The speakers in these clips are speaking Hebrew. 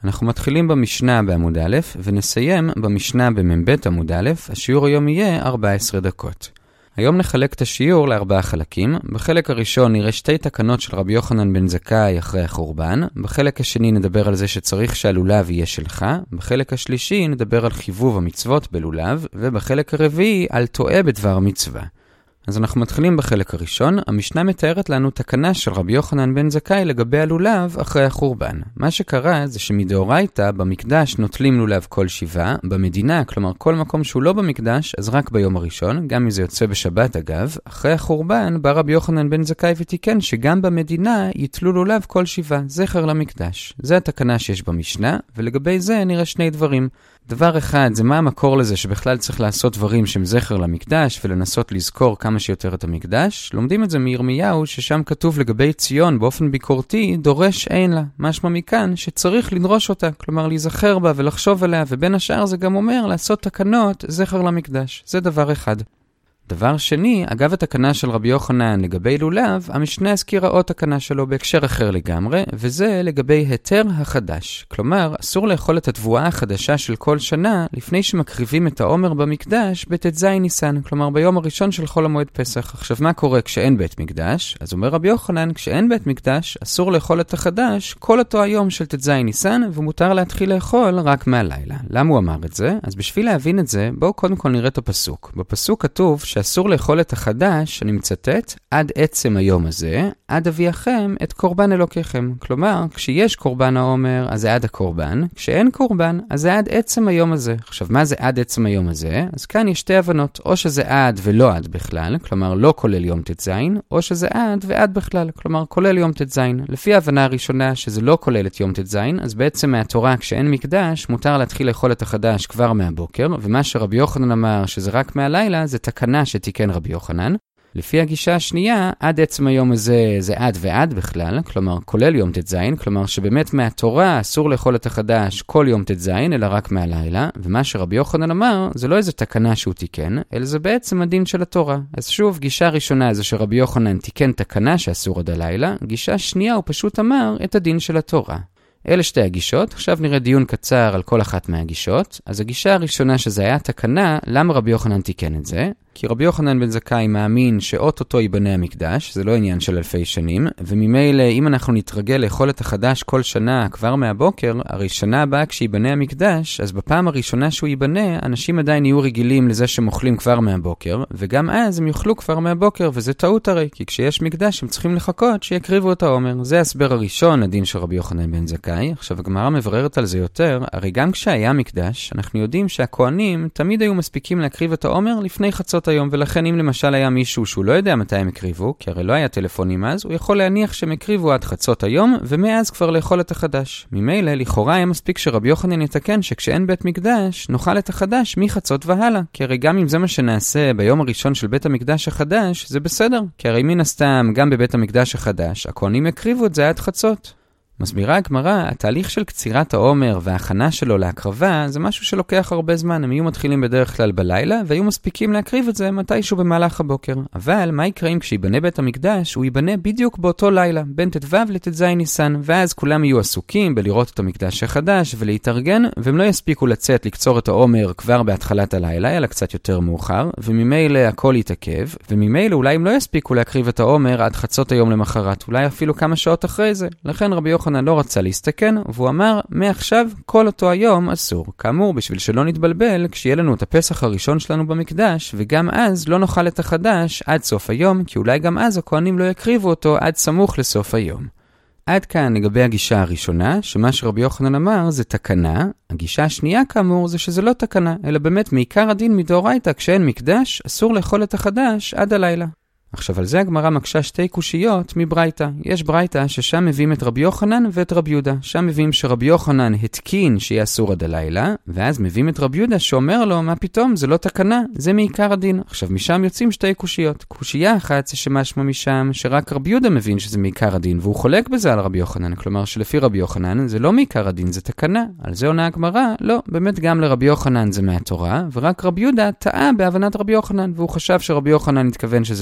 אנחנו מתחילים במשנה בעמוד א' ונסיים במשנה במ"ב עמוד א', השיעור היום יהיה 14 דקות. היום נחלק את השיעור לארבעה חלקים. בחלק הראשון נראה שתי תקנות של רבי יוחנן בן זכאי אחרי החורבן. בחלק השני נדבר על זה שצריך שהלולב יהיה שלך. בחלק השלישי נדבר על חיבוב המצוות בלולב. ובחלק הרביעי על טועה בדבר מצווה. אז אנחנו מתחילים בחלק הראשון. המשנה מתארת לנו תקנה של רבי יוחנן בן זכאי לגבי הלולב אחרי החורבן. מה שקרה זה שמדאורייתא במקדש נוטלים לולב כל שבעה, במדינה, כלומר כל מקום שהוא לא במקדש, אז רק ביום הראשון, גם אם זה יוצא בשבת אגב. אחרי החורבן בא רבי יוחנן בן זכאי ותיקן שגם במדינה יתלו לולב כל שבעה, זכר למקדש. זה התקנה שיש במשנה, ולגבי זה נראה שני דברים. דבר אחד זה מה המקור לזה שבכלל צריך לעשות דברים שהם זכר למקדש ולנסות לזכור כמה שיותר את המקדש. לומדים את זה מירמיהו ששם כתוב לגבי ציון באופן ביקורתי דורש אין לה. משמע מכאן שצריך לדרוש אותה, כלומר להיזכר בה ולחשוב עליה, ובין השאר זה גם אומר לעשות תקנות זכר למקדש. זה דבר אחד. דבר שני, אגב התקנה של רבי יוחנן לגבי לולב, המשנה הזכירה עוד תקנה שלו בהקשר אחר לגמרי, וזה לגבי היתר החדש. כלומר, אסור לאכול את התבואה החדשה של כל שנה לפני שמקריבים את העומר במקדש בט"ז ניסן, כלומר ביום הראשון של חול המועד פסח. עכשיו מה קורה כשאין בית מקדש? אז אומר רבי יוחנן, כשאין בית מקדש אסור לאכול את החדש כל אותו היום של ט"ז ניסן, ומותר להתחיל לאכול רק מהלילה. למה הוא אמר את זה? אז בשביל להבין את זה, בואו קודם כל נראה את הפסוק. בפסוק כתוב שאסור לאכול את החדש, אני מצטט, עד עצם היום הזה, עד אביאכם את קורבן אלוקיכם. כלומר, כשיש קורבן העומר, אז זה עד הקורבן, כשאין קורבן, אז זה עד עצם היום הזה. עכשיו, מה זה עד עצם היום הזה? אז כאן יש שתי הבנות, או שזה עד ולא עד בכלל, כלומר לא כולל יום ט"ז, או שזה עד ועד בכלל, כלומר כולל יום ט"ז. לפי ההבנה הראשונה שזה לא כולל את יום ט"ז, אז בעצם מהתורה כשאין מקדש, מותר להתחיל לאכול את החדש כבר מהבוקר, ומה שרבי יוחנן אמר שזה רק מהלילה, זה תקנה שתיקן רבי יוחנן. לפי הגישה השנייה, עד עצם היום הזה זה עד ועד בכלל, כלומר כולל יום ט"ז, כלומר שבאמת מהתורה אסור לאכול את החדש כל יום ט"ז, אלא רק מהלילה, ומה שרבי יוחנן אמר זה לא איזו תקנה שהוא תיקן, אלא זה בעצם הדין של התורה. אז שוב, גישה ראשונה זה שרבי יוחנן תיקן תקנה שאסור עד הלילה, גישה שנייה הוא פשוט אמר את הדין של התורה. אלה שתי הגישות. עכשיו נראה דיון קצר על כל אחת מהגישות. אז הגישה הראשונה שזה היה תקנה, למה רבי יוחנן תיקן את זה? כי רבי יוחנן בן זכאי מאמין שאוטוטו ייבנה המקדש, זה לא עניין של אלפי שנים, וממילא אם אנחנו נתרגל לאכול את החדש כל שנה כבר מהבוקר, הרי שנה הבאה כשיבנה המקדש, אז בפעם הראשונה שהוא ייבנה, אנשים עדיין יהיו רגילים לזה שהם אוכלים כבר מהבוקר, וגם אז הם יאכלו כבר מהבוקר, וזה טעות הרי, כי כשיש מקדש הם צריכים לחכות שיקריבו את העומר. זה ההסבר הראשון, הדין של רבי יוחנן בן זכאי. עכשיו הגמרא מבררת על זה יותר, הרי גם כשהיה מקדש, אנחנו יודעים שהכהנים תמיד היו מספיקים להקריב את העומר לפני חצות היום, ולכן אם למשל היה מישהו שהוא לא יודע מתי הם הקריבו, כי הרי לא היה טלפונים אז, הוא יכול להניח שהם הקריבו עד חצות היום, ומאז כבר לאכול את החדש. ממילא, לכאורה היה מספיק שרבי יוחנן יתקן שכשאין בית מקדש, נאכל את החדש מחצות והלאה. כי הרי גם אם זה מה שנעשה ביום הראשון של בית המקדש החדש, זה בסדר. כי הרי מן הסתם, גם בבית המקדש החדש, הכהנים הקריבו את זה עד חצות. מסבירה הגמרא, התהליך של קצירת העומר וההכנה שלו להקרבה זה משהו שלוקח הרבה זמן. הם היו מתחילים בדרך כלל בלילה והיו מספיקים להקריב את זה מתישהו במהלך הבוקר. אבל מה יקרה אם כשיבנה בית המקדש הוא ייבנה בדיוק באותו לילה, בין ט"ו לט"ז ניסן, ואז כולם יהיו עסוקים בלראות את המקדש החדש ולהתארגן, והם לא יספיקו לצאת לקצור את העומר כבר בהתחלת הלילה, אלא קצת יותר מאוחר, וממילא הכל יתעכב, וממילא אולי הם לא יספיקו להקריב את העומר עד חצות היום למחרת, אולי אפילו כמה שעות אחרי זה. לכן רבי יוחנן לא רצה להסתכן, והוא אמר, מעכשיו כל אותו היום אסור. כאמור, בשביל שלא נתבלבל, כשיהיה לנו את הפסח הראשון שלנו במקדש, וגם אז לא נאכל את החדש עד סוף היום, כי אולי גם אז הכהנים לא יקריבו אותו עד סמוך לסוף היום. עד כאן לגבי הגישה הראשונה, שמה שרבי יוחנן אמר זה תקנה. הגישה השנייה כאמור זה שזה לא תקנה, אלא באמת מעיקר הדין מדאורייתא, כשאין מקדש, אסור לאכול את החדש עד הלילה. עכשיו על זה הגמרא מקשה שתי קושיות מברייתא. יש ברייתא ששם מביאים את רבי יוחנן ואת רבי יהודה. שם מביאים שרבי יוחנן התקין שיהיה אסור עד הלילה, ואז מביאים את רבי יהודה שאומר לו, מה פתאום, זה לא תקנה, זה מעיקר הדין. עכשיו משם יוצאים שתי קושיות. קושייה אחת זה שמשמע משם שרק רבי יהודה מבין שזה מעיקר הדין, והוא חולק בזה על רבי יוחנן. כלומר שלפי רבי יוחנן זה לא מעיקר הדין, זה תקנה. על זה עונה הגמרא, לא, באמת גם לרבי יוחנן זה מהתורה, ורק רבי יהודה טעה בהבנת רבי יוחנן, והוא חשב שרבי יוחנן התכוון שזה תקנה,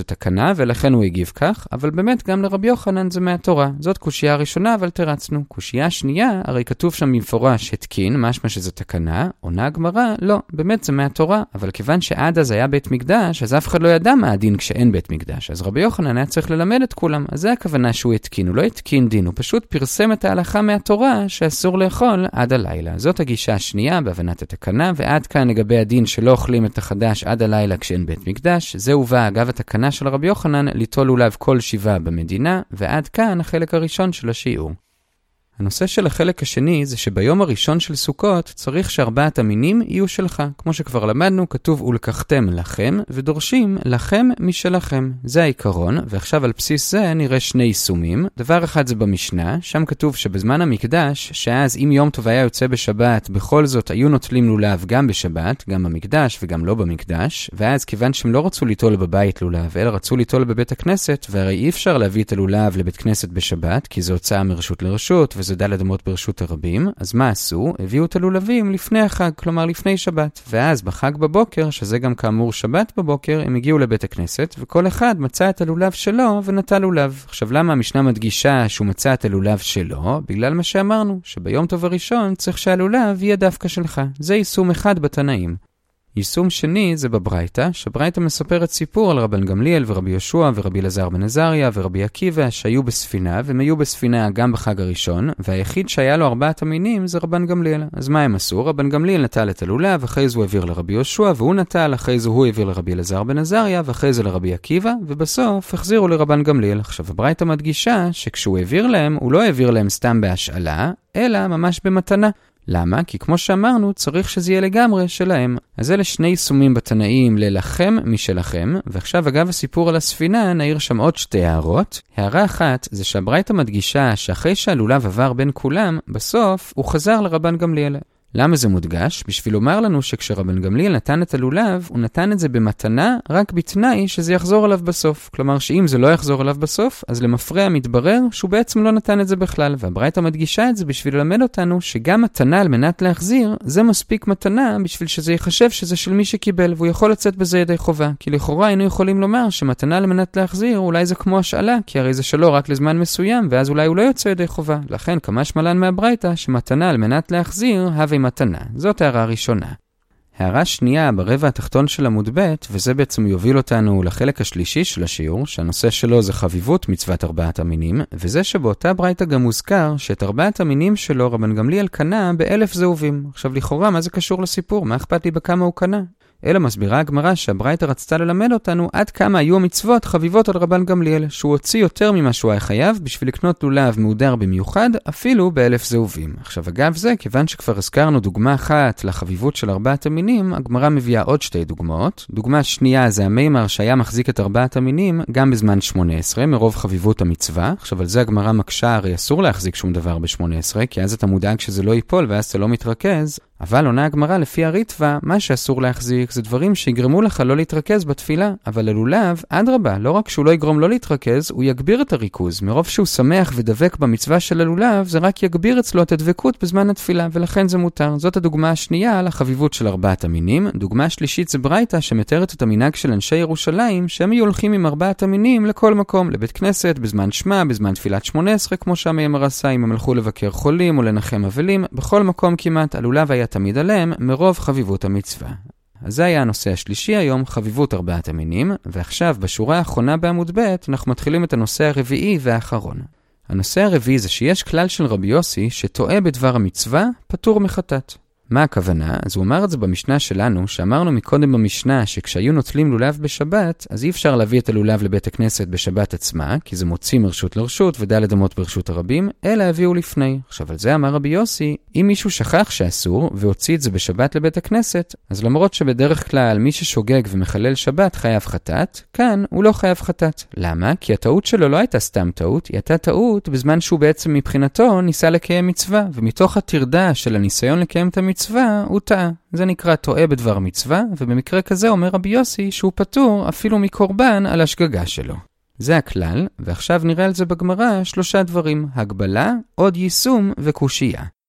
שונה, ולכן הוא הגיב כך, אבל באמת גם לרבי יוחנן זה מהתורה. זאת קושייה הראשונה, אבל תרצנו. קושייה שנייה, הרי כתוב שם במפורש התקין, משמע שזה תקנה, עונה הגמרא, לא, באמת זה מהתורה, אבל כיוון שעד אז היה בית מקדש, אז אף אחד לא ידע מה הדין כשאין בית מקדש. אז רבי יוחנן היה צריך ללמד את כולם. אז זה הכוונה שהוא התקין, הוא לא התקין דין, הוא פשוט פרסם את ההלכה מהתורה שאסור לאכול עד הלילה. זאת הגישה השנייה בהבנת התקנה, ועד כאן לגבי הדין שלא אוכלים את החדש עד הלילה כשאין בית מקדש. זה הובא אגב התקנה של רבי יוחנן ליטול לולב כל 7 במדינה, ועד כאן החלק הראשון של השיעור. הנושא של החלק השני זה שביום הראשון של סוכות צריך שארבעת המינים יהיו שלך. כמו שכבר למדנו, כתוב ולקחתם לכם, ודורשים לכם משלכם. זה העיקרון, ועכשיו על בסיס זה נראה שני יישומים. דבר אחד זה במשנה, שם כתוב שבזמן המקדש, שאז אם יום טוב היה יוצא בשבת, בכל זאת היו נוטלים לולב גם בשבת, גם במקדש וגם לא במקדש, ואז כיוון שהם לא רצו ליטול בבית לולב, אלא רצו ליטול בבית הכנסת, והרי אי אפשר להביא את הלולב לבית כנסת בשבת, כי זו הוצאה מרשות לרשות, וזה ד' אמות ברשות הרבים. אז מה עשו? הביאו את הלולבים לפני החג, כלומר לפני שבת. ואז בחג בבוקר, שזה גם כאמור שבת בבוקר, הם הגיעו לבית הכנסת, וכל אחד מצא את הלולב שלו ונטל לולב. עכשיו למה המשנה מדגישה שהוא מצא את הלולב שלו? בגלל מה שאמרנו, שביום טוב הראשון צריך שהלולב יהיה דווקא שלך. זה יישום אחד בתנאים. יישום שני זה בברייתא, שברייתא מספרת סיפור על רבן גמליאל ורבי יהושע ורבי אלעזר בן עזריה ורבי עקיבא שהיו בספינה, והם היו בספינה גם בחג הראשון, והיחיד שהיה לו 4 המינים זה רבן גמליאל. אז מה הם עשו? רבן גמליאל נטל את הלולב, אחרי זה הוא העביר לרבי יהושע, והוא נטל, אחרי זה הוא העביר לרבי אלעזר בן עזריה, ואחרי זה לרבי עקיבא, ובסוף החזירו לרבן גמליאל. עכשיו הברייתא מדגישה שכשהוא העביר להם, הוא לא העביר להם סתם בהשאלה, אלא ממש במתנה. למה? כי כמו שאמרנו, צריך שזה יהיה לגמרי שלהם. אז אלה שני יישומים בתנאים ללכם משלכם, ועכשיו אגב הסיפור על הספינה נעיר שם עוד 2 הערות. הערה אחת זה שהברייתא מדגישה שאחרי שהלולב עבר בין כולם, בסוף הוא חזר לרבן גמליאל. למה זה מודגש? בשביל לומר לנו שכשרבן גמליאל נתן את הלולב, הוא נתן את זה במתנה רק בתנאי שזה יחזור עליו בסוף. כלומר שאם זה לא יחזור עליו בסוף, אז למפרע מתברר שהוא בעצם לא נתן את זה בכלל. והברייתא מדגישה את זה בשביל ללמד אותנו שגם מתנה על מנת להחזיר, זה מספיק מתנה בשביל שזה יחשב שזה של מי שקיבל, והוא יכול לצאת בזה ידי חובה. כי לכאורה היינו יכולים לומר שמתנה על מנת להחזיר אולי זה כמו השאלה, כי הרי זה שלו רק לזמן מסוים, ואז אולי הוא לא יוצא ידי חובה. לכן כמש מלן מהברייתא שמתנה על מנת להחזיר הווה מתנה. זאת הערה ראשונה. הערה שנייה ברבע התחתון של עמוד ב', וזה בעצם יוביל אותנו לחלק השלישי של השיעור, שהנושא שלו זה חביבות מצוות 4 המינים, וזה שבאותה ברייתא גם מוזכר שאת 4 המינים שלו רבן גמליאל קנה ב1,000 זהובים. עכשיו לכאורה מה זה קשור לסיפור? מה אכפת לי בכמה הוא קנה? אלא מסבירה הגמרא שהברייתא רצתה ללמד אותנו עד כמה היו המצוות חביבות על רבן גמליאל, שהוא הוציא יותר ממה שהוא היה חייב בשביל לקנות לולב מהודר במיוחד, אפילו ב1,000 זהובים. עכשיו אגב זה, כיוון שכבר הזכרנו דוגמה אחת לחביבות של 4 המינים, הגמרא מביאה עוד 2 דוגמאות. דוגמה שנייה זה המימר שהיה מחזיק את 4 המינים גם בזמן 18, מרוב חביבות המצווה. עכשיו על זה הגמרא מקשה, הרי אסור להחזיק שום דבר ב18, כי אז אתה מודאג שזה לא ייפול ואז אתה לא מתרכז. אבל עונה הגמרא לפי הריטב"א, מה שאסור להחזיק זה דברים שיגרמו לך לא להתרכז בתפילה. אבל ללולב, אדרבה, לא רק שהוא לא יגרום לא להתרכז, הוא יגביר את הריכוז. מרוב שהוא שמח ודבק במצווה של הלולב, זה רק יגביר אצלו את הדבקות בזמן התפילה, ולכן זה מותר. זאת הדוגמה השנייה לחביבות של 4 המינים. דוגמה שלישית זה ברייתא שמתארת את המנהג של אנשי ירושלים, שהם היו הולכים עם 4 המינים לכל מקום, לבית כנסת, בזמן שמע, בזמן תפילת 18, כמו שהמימר עשה, אם הם הלכו לבקר חולים או לנחם אבלים, בכל מקום כמעט הלולב היה תמיד עליהם מרוב חביבות המצווה. אז זה היה הנושא השלישי היום, חביבות 4 המינים, ועכשיו בשורה האחרונה בעמוד ב' אנחנו מתחילים את הנושא הרביעי והאחרון. הנושא הרביעי זה שיש כלל של רבי יוסי שטועה בדבר המצווה, פטור מחטאת. מה הכוונה? אז הוא אמר את זה במשנה שלנו, שאמרנו מקודם במשנה שכשהיו נוטלים לולב בשבת, אז אי אפשר להביא את הלולב לבית הכנסת בשבת עצמה, כי זה מוציא מרשות לרשות וד' אמות ברשות הרבים, אלא הביאו לפני. עכשיו על זה אמר רבי יוסי, אם מישהו שכח שאסור והוציא את זה בשבת לבית הכנסת, אז למרות שבדרך כלל מי ששוגג ומחלל שבת חייב חטאת, כאן הוא לא חייב חטאת. למה? כי הטעות שלו לא הייתה סתם טעות, היא הייתה טעות בזמן שהוא בעצם מבחינתו ניסה לקיים מצווה, ומתוך התרדה של הניסיון לקיים את המצווה, הוא טעה. זה נקרא טועה בדבר מצווה, ובמקרה כזה אומר רבי יוסי שהוא פטור אפילו מקורבן על השגגה שלו. זה הכלל, ועכשיו נראה על זה בגמרא 3 דברים, הגבלה, עוד יישום וקושייה.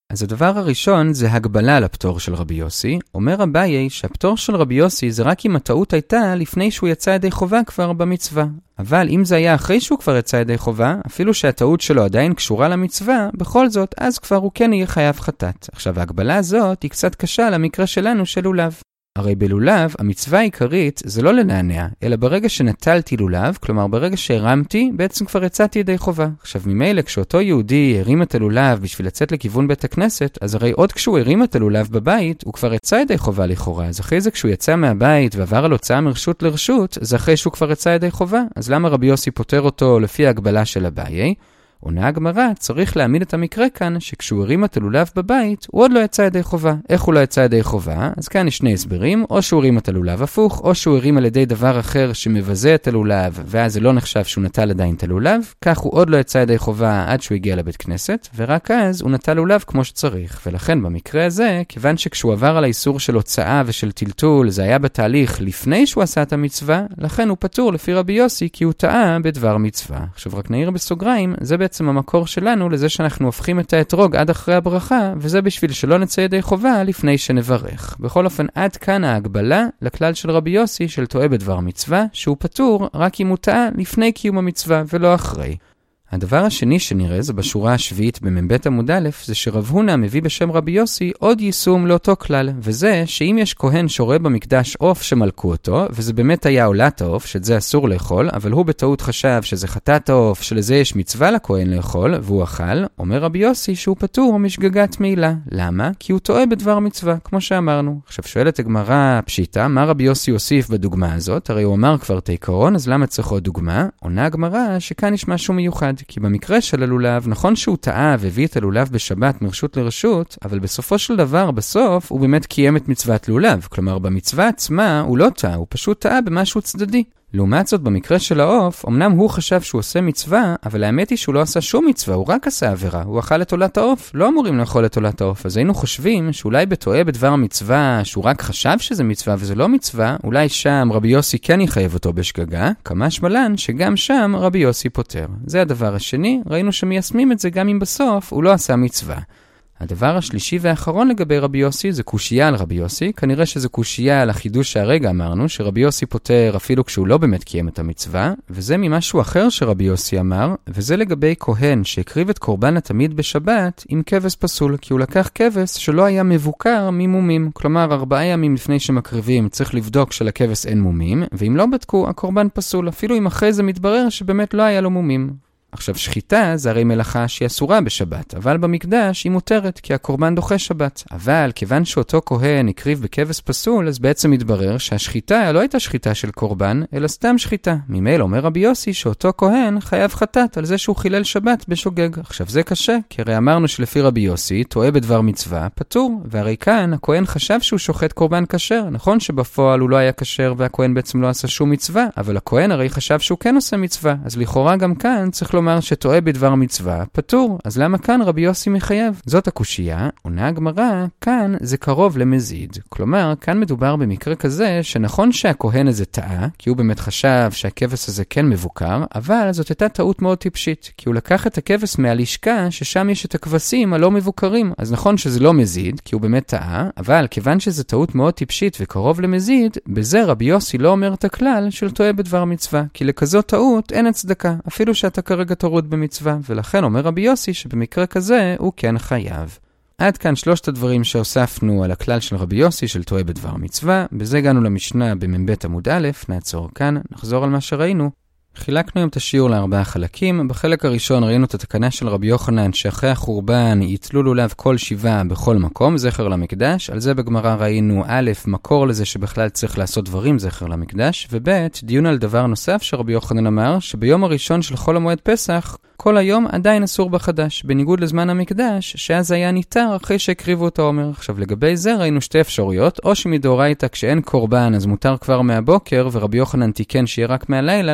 אז הדבר הראשון זה הגבלה לפטור של רבי יוסי. אומר אביי שהפטור של רבי יוסי זה רק אם הטעות הייתה לפני שהוא יצא ידי חובה כבר במצווה. אבל אם זה היה אחרי שהוא כבר יצא ידי חובה, אפילו שהטעות שלו עדיין קשורה למצווה, בכל זאת, אז כבר הוא כן יהיה חייב חטאת. עכשיו, ההגבלה הזאת היא קצת קשה למקרה שלנו של לולב. הרי בלולב, המצווה העיקרית זה לא לנענע, אלא ברגע שנטלתי לולב, כלומר ברגע שהרמתי, בעצם כבר יצאתי ידי חובה. עכשיו ממילא, כשאותו יהודי הרים את הלולב בשביל לצאת לכיוון בית הכנסת, אז הרי עוד כשהוא הרים את הלולב בבית, הוא כבר יצא ידי חובה לכאורה. אז אחרי זה כשהוא יצא מהבית ועבר על הוצאה מרשות לרשות, אז אחרי שהוא כבר יצא ידי חובה. אז למה רבי יוסי פותר אותו לפי ההגבלה של אביי? עונה הגמרא, צריך להעמיד את המקרה כאן, שכשהוא הרים את הלולב בבית, הוא עוד לא יצא ידי חובה. איך הוא לא יצא ידי חובה? אז כאן יש שני הסברים, או שהוא הרים את הלולב הפוך, או שהוא הרים על ידי דבר אחר שמבזה את הלולב, ואז זה לא נחשב שהוא נטל עדיין את הלולב, כך הוא עוד לא יצא ידי חובה עד שהוא הגיע לבית כנסת, ורק אז הוא נטל לולב כמו שצריך. ולכן במקרה הזה, כיוון שכשהוא עבר על האיסור של הוצאה ושל טלטול, זה היה בתהליך לפני שהוא עשה את המצווה, לכן הוא פטור לפי רבי יוסי, כי הוא טעה בדבר מצווה. עכשיו רק נעיר בסוגריים, זה בעצם המקור שלנו לזה שאנחנו הופכים את האתרוג עד אחרי הברכה, וזה בשביל שלא נצא ידי חובה לפני שנברך. בכל אופן, עד כאן ההגבלה לכלל של רבי יוסי של טועה בדבר מצווה, שהוא פטור רק אם הוא טעה לפני קיום המצווה ולא אחרי. הדבר השני שנראה זה בשורה השביעית במ"ב עמוד א', זה שרב הונא מביא בשם רבי יוסי עוד יישום לאותו כלל, וזה שאם יש כהן שרואה במקדש עוף שמלכו אותו, וזה באמת היה עולת העוף, שאת זה אסור לאכול, אבל הוא בטעות חשב שזה חטאת העוף, שלזה יש מצווה לכהן לאכול, והוא אכל, אומר רבי יוסי שהוא פטור משגגת מעילה. למה? כי הוא טועה בדבר מצווה, כמו שאמרנו. עכשיו שואלת הגמרא פשיטה, מה רבי יוסי הוסיף בדוגמה הזאת? הרי הוא אמר כבר את העיקרון, אז למה צריך עוד דוגמה? עונה הגמרא שכאן יש משהו מיוחד. כי במקרה של הלולב, נכון שהוא טעה והביא את הלולב בשבת מרשות לרשות, אבל בסופו של דבר, בסוף, הוא באמת קיים את מצוות לולב. כלומר, במצווה עצמה הוא לא טעה, הוא פשוט טעה במשהו צדדי. לעומת זאת, במקרה של העוף, אמנם הוא חשב שהוא עושה מצווה, אבל האמת היא שהוא לא עשה שום מצווה, הוא רק עשה עבירה. הוא אכל את עולת העוף, לא אמורים לאכול את עולת העוף. אז היינו חושבים שאולי בטועה בדבר המצווה, שהוא רק חשב שזה מצווה וזה לא מצווה, אולי שם רבי יוסי כן יחייב אותו בשגגה, כמה שמלן שגם שם רבי יוסי פותר. זה הדבר השני, ראינו שמיישמים את זה גם אם בסוף הוא לא עשה מצווה. הדבר השלישי והאחרון לגבי רבי יוסי זה קושייה על רבי יוסי. כנראה שזה קושייה על החידוש שהרגע אמרנו, שרבי יוסי פותר אפילו כשהוא לא באמת קיים את המצווה, וזה ממשהו אחר שרבי יוסי אמר, וזה לגבי כהן שהקריב את קורבן התמיד בשבת עם כבש פסול, כי הוא לקח כבש שלא היה מבוקר ממומים. כלומר, 4 ימים לפני שמקריבים צריך לבדוק שלכבש אין מומים, ואם לא בדקו, הקורבן פסול, אפילו אם אחרי זה מתברר שבאמת לא היה לו מומים. עכשיו שחיטה זה הרי מלאכה שהיא אסורה בשבת, אבל במקדש היא מותרת כי הקורבן דוחה שבת. אבל כיוון שאותו כהן הקריב בכבש פסול, אז בעצם מתברר שהשחיטה לא הייתה שחיטה של קורבן, אלא סתם שחיטה. ממילא אומר רבי יוסי שאותו כהן חייב חטאת על זה שהוא חילל שבת בשוגג. עכשיו זה קשה, כי הרי אמרנו שלפי רבי יוסי, טועה בדבר מצווה, פטור. והרי כאן הכהן חשב שהוא שוחט קורבן כשר. נכון שבפועל הוא לא היה כשר והכהן בעצם לא עשה שום מצווה, אבל הכהן הרי חשב שהוא כן עושה מצווה. אז לכאורה גם כאן צריך לומר שטועה בדבר מצווה, פטור. אז למה כאן רבי יוסי מחייב? זאת הקושייה, עונה הגמרא, כאן זה קרוב למזיד. כלומר, כאן מדובר במקרה כזה שנכון שהכהן הזה טעה, כי הוא באמת חשב שהכבש הזה כן מבוקר, אבל זאת הייתה טעות מאוד טיפשית, כי הוא לקח את הכבש מהלשכה ששם יש את הכבשים הלא מבוקרים. אז נכון שזה לא מזיד, כי הוא באמת טעה, אבל כיוון שזה טעות מאוד טיפשית וקרוב למזיד, בזה רבי יוסי לא אומר את הכלל של טועה בדבר מצווה, כי לכזאת טעות אין הצדקה, אפילו שאתה כרגע תורד במצווה, ולכן אומר רבי יוסי שבמקרה כזה הוא כן חייב. עד כאן 3 הדברים שהוספנו על הכלל של רבי יוסי של טועה בדבר מצווה. בזה הגענו למשנה במ"ב עמוד א', נעצור כאן, נחזור על מה שראינו. חילקנו היום את השיעור ל4 חלקים. בחלק הראשון ראינו את התקנה של רבי יוחנן שאחרי החורבן יתלו לולב כל 7 בכל מקום, זכר למקדש. על זה בגמרא ראינו א', מקור לזה שבכלל צריך לעשות דברים זכר למקדש, וב', דיון על דבר נוסף שרבי יוחנן אמר שביום הראשון של חול המועד פסח כל היום עדיין אסור בחדש, בניגוד לזמן המקדש, שאז היה ניתר אחרי שהקריבו את העומר. עכשיו לגבי זה ראינו 2 אפשרויות, או שמדאורייתא כשאין קורבן אז מותר כבר מהבוקר, ורבי יוחנן תיקן שיהיה רק מהלילה, לא זכר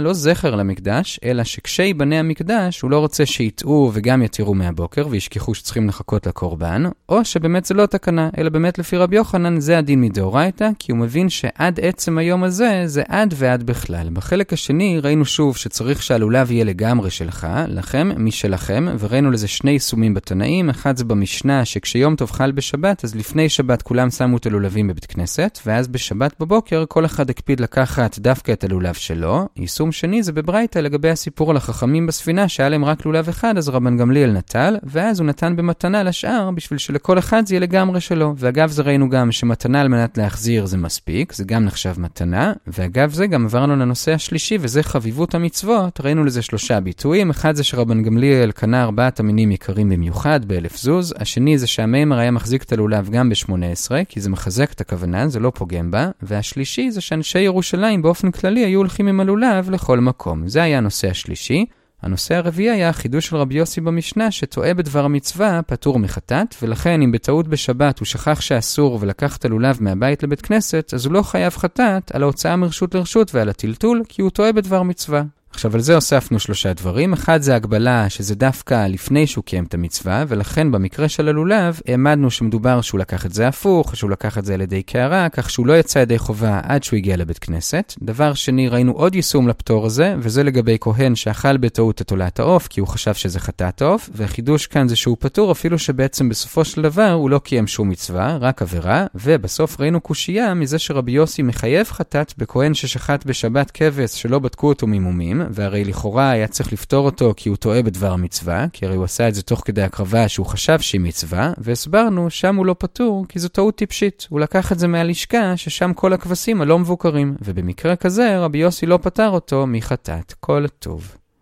בבוקר למקדש, אלא שכשיבנה המקדש הוא לא רוצה שיטעו וגם יתירו מהבוקר וישכחו שצריכים לחכות לקורבן, או שבאמת זה לא תקנה, אלא באמת לפי רבי יוחנן זה הדין מדאורייתא, כי הוא מבין שעד עצם היום הזה זה עד ועד בכלל. בחלק השני ראינו שוב שצריך שהלולב יהיה לגמרי שלך, לכם, משלכם, וראינו לזה שני יישומים בתנאים. אחד זה במשנה שכשיום טוב חל בשבת, אז לפני שבת כולם שמו את הלולבים בבית כנסת, ואז בשבת בבוקר כל אחד הקפיד לקחת דווקא את הלולב שלו. יישום שני זה בברייתא לגבי הסיפור על החכמים בספינה שהיה להם רק לולב אחד, אז רבן גמליאל נטל, ואז הוא נתן במתנה לשאר בשביל שלכל אחד זה יהיה לגמרי שלו. ואגב זה ראינו גם שמתנה על מנת להחזיר זה מספיק, זה גם נחשב מתנה, ואגב זה גם עברנו לנושא השלישי וזה חביבות המצוות. ראינו לזה 3 ביטויים. אחד זה שרבן גמליאל קנה 4 המינים יקרים במיוחד ב1,000 זוז. השני זה שהמיימר היה מחזיק את הלולב גם ב18, כי זה מחזק את הכוונה, זה לא פוגם בה. והשלישי זה שאנשי ירושלים באופן כללי היו הולכים עם הלולב לכל מקום. זה היה הנושא השלישי. הנושא הרביעי היה החידוש של רבי יוסי במשנה שטועה בדבר המצווה פטור מחטאת, ולכן אם בטעות בשבת הוא שכח שאסור ולקח את הלולב מהבית לבית כנסת, אז הוא לא חייב חטאת על ההוצאה מרשות לרשות ועל הטלטול, כי הוא טועה בדבר מצווה. עכשיו על זה הוספנו 3 דברים. אחד זה הגבלה שזה דווקא לפני שהוא קיים את המצווה, ולכן במקרה של הלולב העמדנו שמדובר שהוא לקח את זה הפוך, שהוא לקח את זה על ידי קערה, כך שהוא לא יצא ידי חובה עד שהוא הגיע לבית כנסת. דבר שני, ראינו עוד יישום לפטור הזה, וזה לגבי כהן שאכל בטעות את עולת העוף, כי הוא חשב שזה חטאת העוף, והחידוש כאן זה שהוא פטור אפילו שבעצם בסופו של דבר הוא לא קיים שום מצווה, רק עבירה. ובסוף ראינו קושייה מזה שרבי יוסי מחייב חטאת בכהן ששחט בשבת כבש שלא בדקו אותו ממומים, והרי לכאורה היה צריך לפתור אותו כי הוא טועה בדבר המצווה, כי הרי הוא עשה את זה תוך כדי הקרבה שהוא חשב שהיא מצווה, והסברנו שם הוא לא פטור כי זו טעות טיפשית. הוא לקח את זה מהלשכה ששם כל הכבשים הלא מבוקרים, ובמקרה כזה רבי יוסי לא פטר אותו מחטאת. כל טוב.